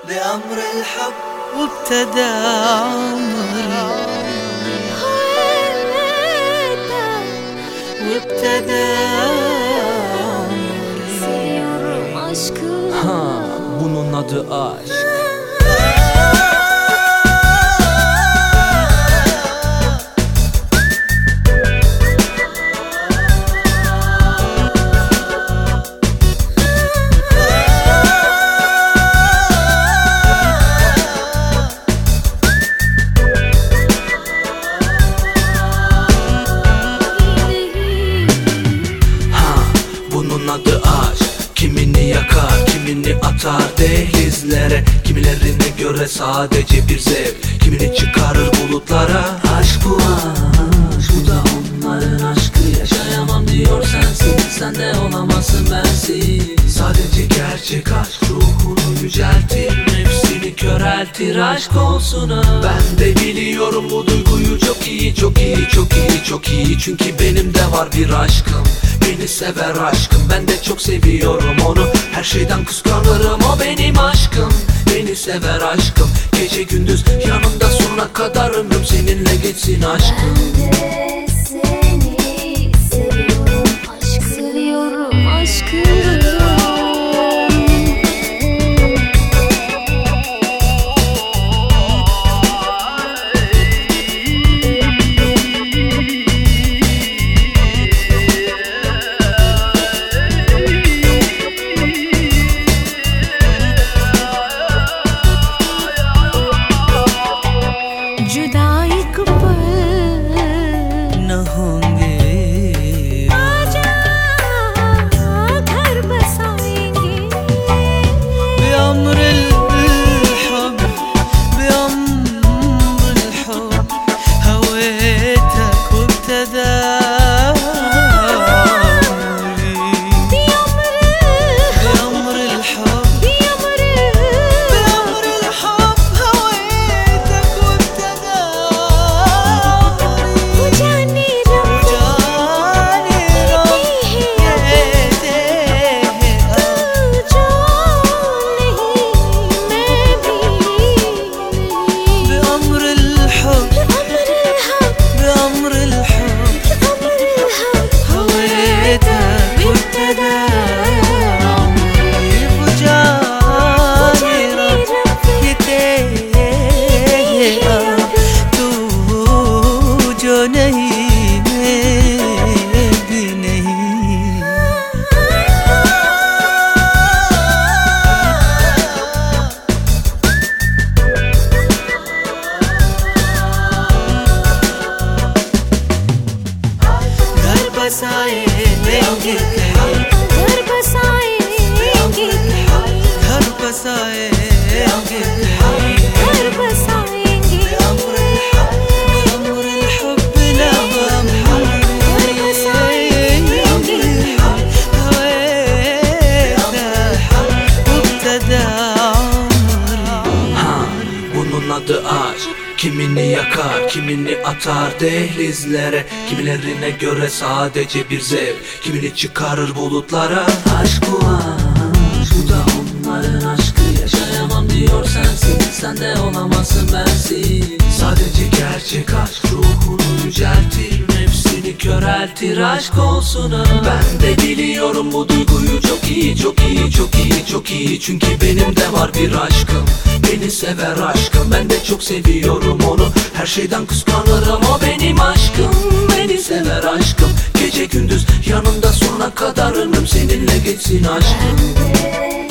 بأمر الحب وابتدى عمري وابتدى عمري. Seviyorum aşkı. Bunun adı aşk. Bunun adı aşk. Kimini yakar, kimini atar dehlizlere. Kimilerine göre sadece bir zevk, kimini çıkarır bulutlara. Aşk bu aşk, bu da onların aşkı. Yaşayamam diyor sensin, sen de olamazsın bensiz. Sadece gerçek aşk ruhunu yüceltir, nefsini köreltir. Aşk olsun ha. Ben de biliyorum bu duyguyu çok iyi, çok iyi, çok iyi, çok iyi. Çünkü benim de var bir aşkım. Beni sever aşkım, ben de çok seviyorum onu. Her şeyden kıskanırım, o benim aşkım. Beni sever aşkım, gece gündüz yanımda sonuna kadar ömrüm seninle geçsin aşkım. Ben de seni seviyorum aşkı. Seviyorum aşkı. बसाएंगे घर बसाएंगे घर बसाएंगे घर बसाएंगे بأمر الحب نغم घर बसाएंगे وابتدى عمري. Bunun adı aşk. Kimini yakar, kimini atar dehlizlere. Kimilerine göre sadece bir zevk, kimini çıkarır bulutlara. Aşk bu aşk, bu da onların aşkı. Yaşayamam diyor sensin, sen de olamazsın bensiz. Sadece gerçek aşk ruhunu yüceltir, nefsini köreltir. Aşk olsun ha. Ben de biliyorum bu duyguyu çok iyi, çok iyi, çok iyi, çok iyi. Çünkü benim de var bir aşkım. Beni sever aşkım, ben de çok seviyorum onu. Her şeyden kıskanırım, o benim aşkım. Beni sever aşkım, gece gündüz yanımda sonuna kadar ömrüm seninle geçsin aşkım.